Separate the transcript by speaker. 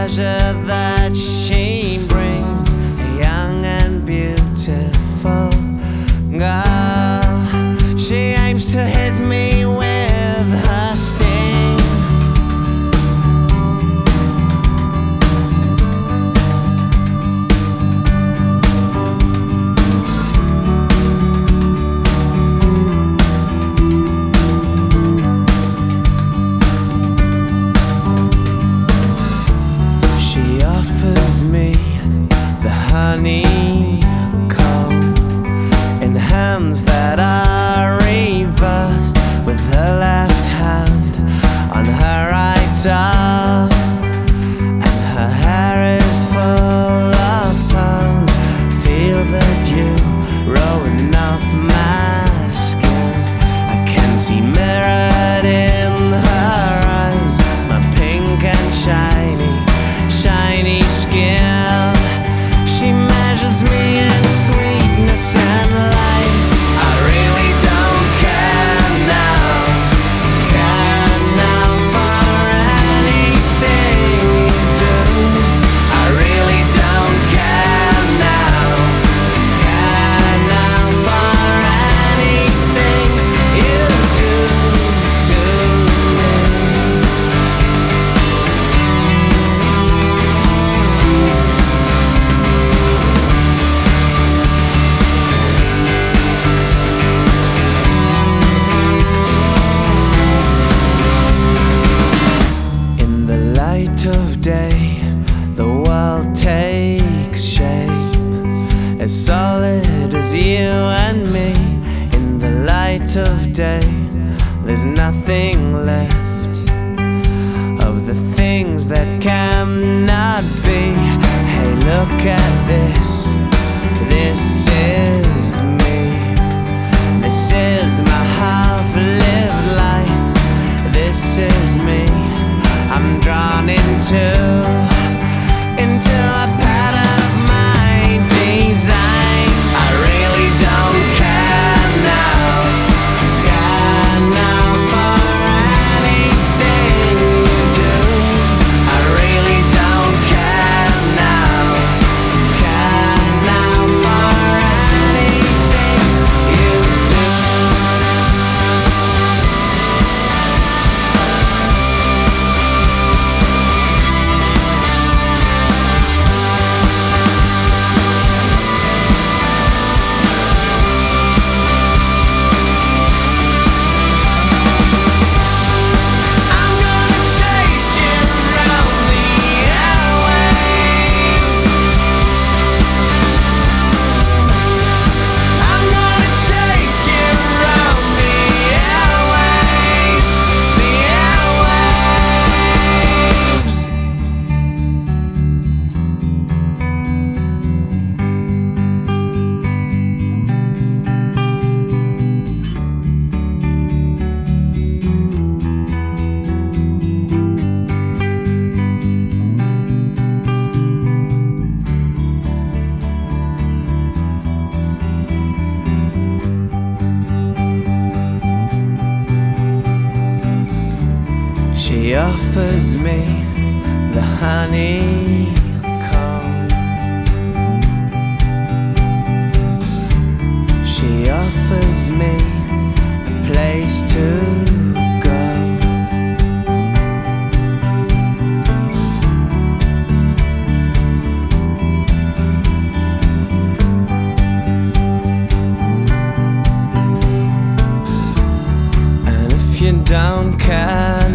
Speaker 1: pleasure that she brings, a young and beautiful girl. She aims to hit me with her sting. She offers me the honeycomb in hands that are reversed, with her left hand on her right arm, and her hair is full of pearls. Feel the dew rolling off my skin. I can see mirrored in her eyes my pink and shiny skin. She measures me in sweetness and light. I really don't care now for anything you do. I really don't care now for anything you do to me. In the light of day, the world takes shape, as solid as you and me. In the light of day, there's nothing left of the things that cannot be. Hey, look at this. This is me. This is my half-lived life. This is me. I'm drawn into a pattern of my design. I really don't care now for anything you do. I really don't care now for anything you do. I'm gonna chase you around the airwaves. I'm gonna chase you around the airwaves, the airwaves. She offers me the honeycomb. She offers me a place to go. And if you don't care